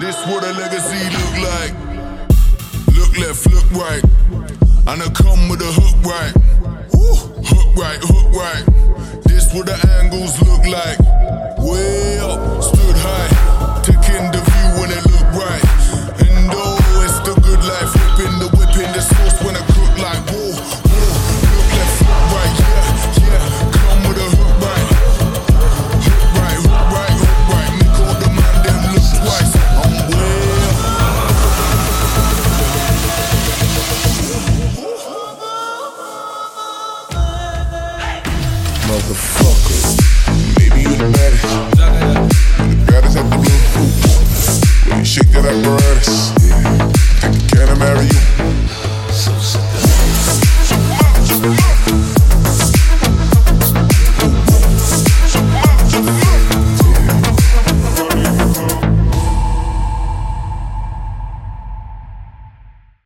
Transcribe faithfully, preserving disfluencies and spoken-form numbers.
This what a legacy look like. Look left, look right, and I come with a hook right. Woo. Hook right, hook right. This what the angles look like. Way up, stood high, taking the